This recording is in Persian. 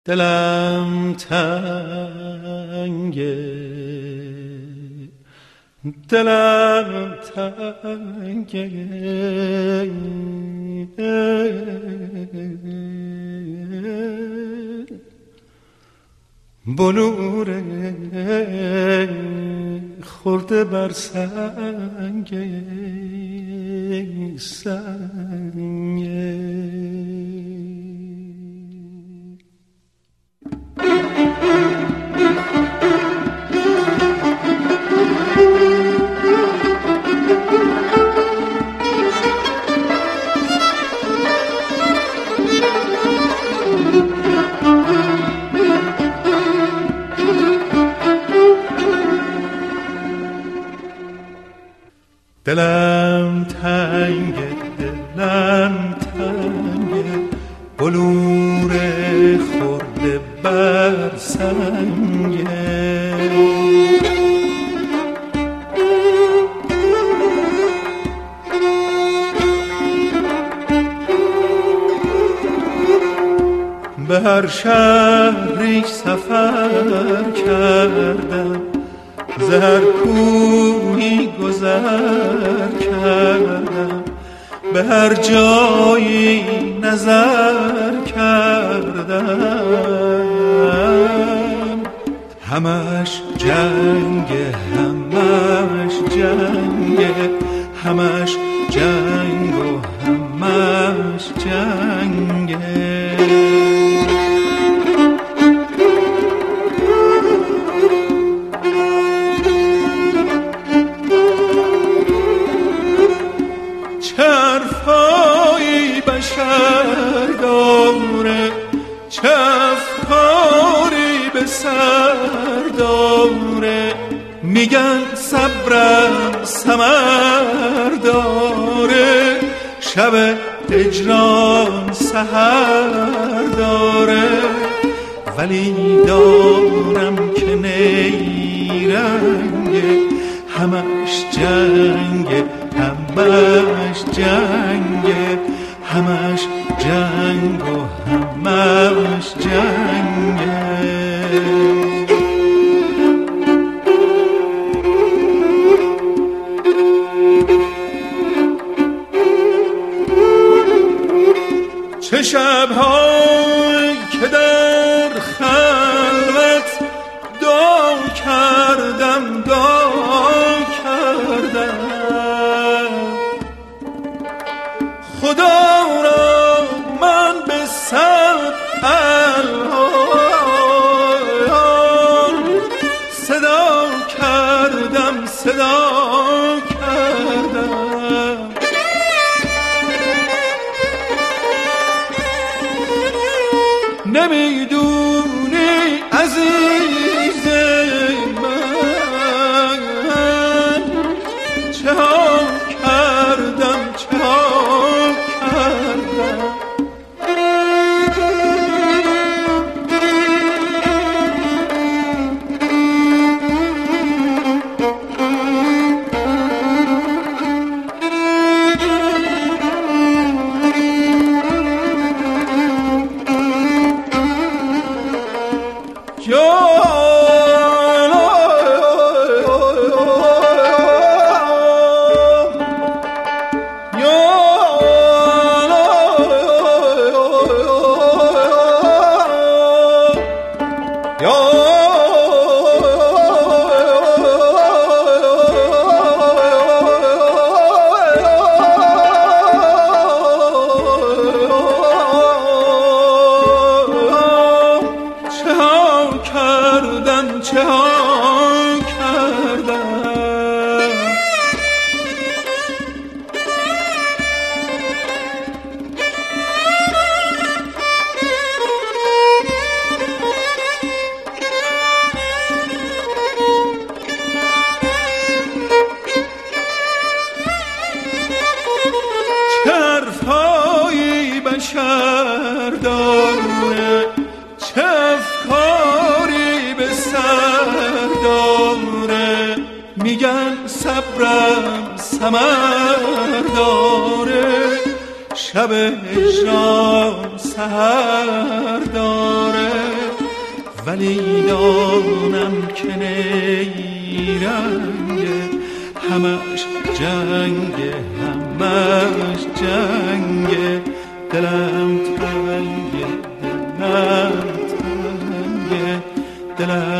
دلم تنگه، دلم تنگه، بلور خورده بر سنگه سنگه. دلم تنگه، دلم تنگه، بلور خورده بر سنگه. به هر شهری سفر کردم، ز هر کوهی گذر کردم، به هر جایی نظر کردم. همش جنگه، همش جنگه، همش جنگ و همش جنگه. چرفایی بشر داره، چه افکاری به سر داره، میگن صبرم ثمر داره، شب هجران سحر داره. ولی دارم که نیرنگه، همش جنگه، همش جنگه، همش جنگ و همش جنگه. چه شب‌هایی که در خلوت دعا کردم، دعا کردم، خدا را من به صد الحان صدا کردم، صدا کردم. نمیدونی عزیز من چه ها کردم، چه ها کردم. چرفایی بشر داره، چه افکاری به سر داره، میگن صبرم ثمر داره، شب هجران سحر داره. ولی دانم که نیرنگه، همش جنگه همش جنگه، دلم تنگه دلم تنگه دلم